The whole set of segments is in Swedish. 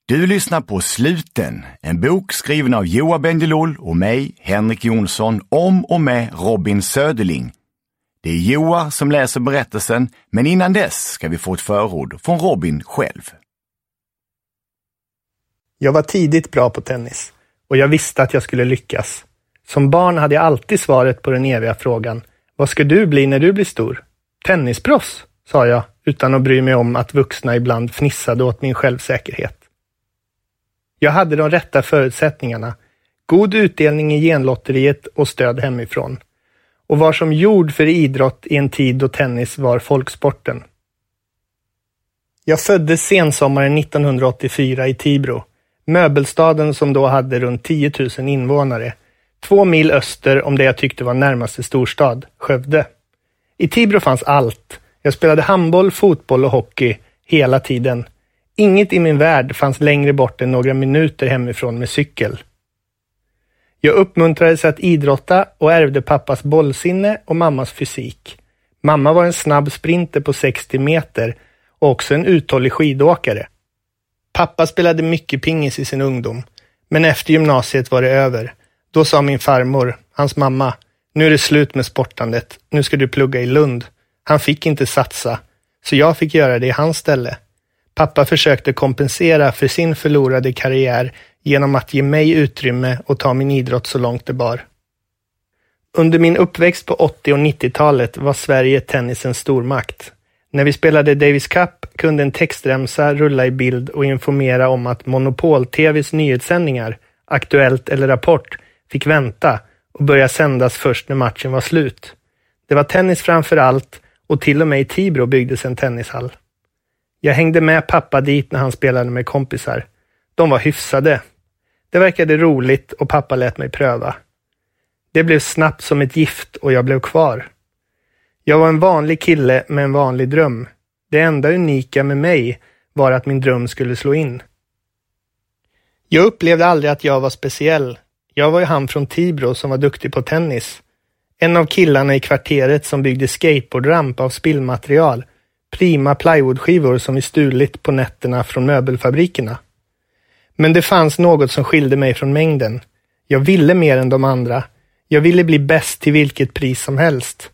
Du lyssnar på Sluten, en bok skriven av Joa Bendelol och mig, Henrik Jonsson, om och med Robin Söderling. Det är Joa som läser berättelsen, men innan dess ska vi få ett förord från Robin själv. Jag var tidigt bra på tennis och jag visste att jag skulle lyckas. Som barn hade jag alltid svaret på den eviga frågan: vad ska du bli när du blir stor? Tennisproffs, sa jag, utan att bry mig om att vuxna ibland fnissade åt min självsäkerhet. Jag hade de rätta förutsättningarna, god utdelning i genlotteriet och stöd hemifrån, och var som gjord för idrott i en tid då tennis var folksporten. Jag föddes sensommaren 1984 i Tibro, möbelstaden som då hade runt 10 000 invånare, 2 mil öster om det jag tyckte var närmaste storstad, Skövde. I Tibro fanns allt. Jag spelade handboll, fotboll och hockey hela tiden. Inget i min värld fanns längre bort än några minuter hemifrån med cykel. Jag uppmuntrades att idrotta och ärvde pappas bollsinne och mammas fysik. Mamma var en snabb sprinter på 60 meter och också en uthållig skidåkare. Pappa spelade mycket pingis i sin ungdom, men efter gymnasiet var det över. Då sa min farmor, hans mamma: nu är det slut med sportandet, nu ska du plugga i Lund. Han fick inte satsa, så jag fick göra det i hans ställe. Pappa försökte kompensera för sin förlorade karriär genom att ge mig utrymme och ta min idrott så långt det bar. Under min uppväxt på 80- och 90-talet var Sverige tennisens stormakt. När vi spelade Davis Cup kunde en textremsa rulla i bild och informera om att Monopol-TVs nyhetssändningar, Aktuellt eller Rapport, fick vänta och börja sändas först när matchen var slut. Det var tennis framför allt, och till och med i Tibro byggdes en tennishall. Jag hängde med pappa dit när han spelade med kompisar. De var hyfsade. Det verkade roligt och pappa lät mig pröva. Det blev snabbt som ett gift och jag blev kvar. Jag var en vanlig kille med en vanlig dröm. Det enda unika med mig var att min dröm skulle slå in. Jag upplevde aldrig att jag var speciell. Jag var ju han från Tibro som var duktig på tennis. En av killarna i kvarteret som byggde skateboardramp av spillmaterial. Prima plywoodskivor som vi stulit på nätterna från möbelfabrikerna. Men det fanns något som skilde mig från mängden. Jag ville mer än de andra. Jag ville bli bäst till vilket pris som helst.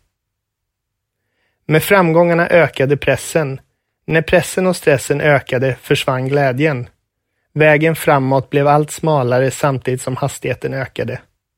Med framgångarna ökade pressen. När pressen och stressen ökade försvann glädjen. Vägen framåt blev allt smalare samtidigt som hastigheten ökade.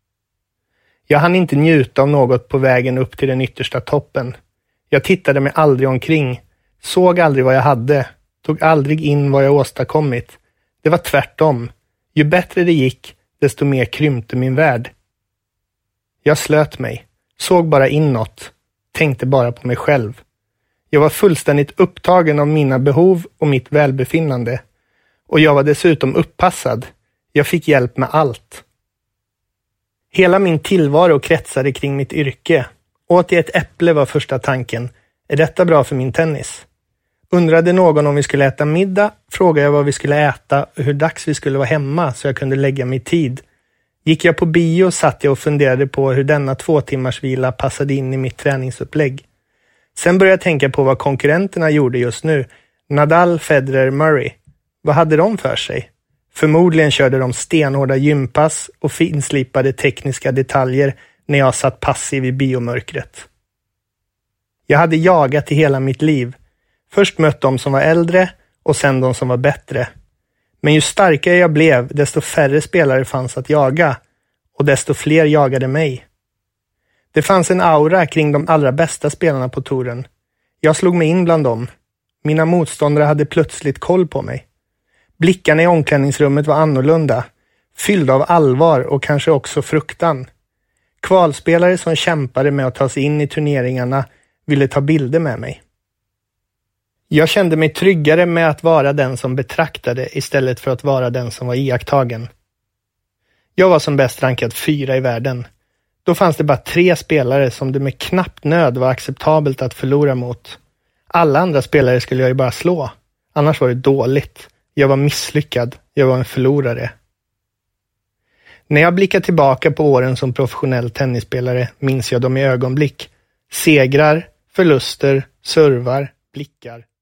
Jag hann inte njuta av något på vägen upp till den yttersta toppen. Jag tittade mig aldrig omkring, såg aldrig vad jag hade, tog aldrig in vad jag åstadkommit. Det var tvärtom. Ju bättre det gick, desto mer krympte min värld. Jag slöt mig, såg bara inåt, tänkte bara på mig själv. Jag var fullständigt upptagen av mina behov och mitt välbefinnande. Och jag var dessutom uppassad. Jag fick hjälp med allt. Hela min tillvaro kretsade kring mitt yrke. Åt jag ett äpple var första tanken: är detta bra för min tennis? Undrade någon om vi skulle äta middag, frågade jag vad vi skulle äta och hur dags vi skulle vara hemma så jag kunde lägga mig tid. Gick jag på bio satt jag och funderade på hur denna 2 timmars vila passade in i mitt träningsupplägg. Sen började jag tänka på vad konkurrenterna gjorde just nu. Nadal, Federer, Murray. Vad hade de för sig? Förmodligen körde de stenhårda gympass och finslipade tekniska detaljer när jag satt passiv i biomörkret. Jag hade jagat i hela mitt liv. Först mött de som var äldre och sen de som var bättre. Men ju starkare jag blev, desto färre spelare fanns att jaga och desto fler jagade mig. Det fanns en aura kring de allra bästa spelarna på touren. Jag slog mig in bland dem. Mina motståndare hade plötsligt koll på mig. Blickarna i omklädningsrummet var annorlunda, fyllda av allvar och kanske också fruktan. Kvalspelare som kämpade med att ta sig in i turneringarna ville ta bilder med mig. Jag kände mig tryggare med att vara den som betraktade istället för att vara den som var iakttagen. Jag var som bäst rankad 4 i världen. Då fanns det bara 3 spelare som det med knapp nöd var acceptabelt att förlora mot. Alla andra spelare skulle jag ju bara slå. Annars var det dåligt. Jag var misslyckad. Jag var en förlorare. När jag blickar tillbaka på åren som professionell tennisspelare minns jag dem i ögonblick. Segrar, förluster, servar, blickar.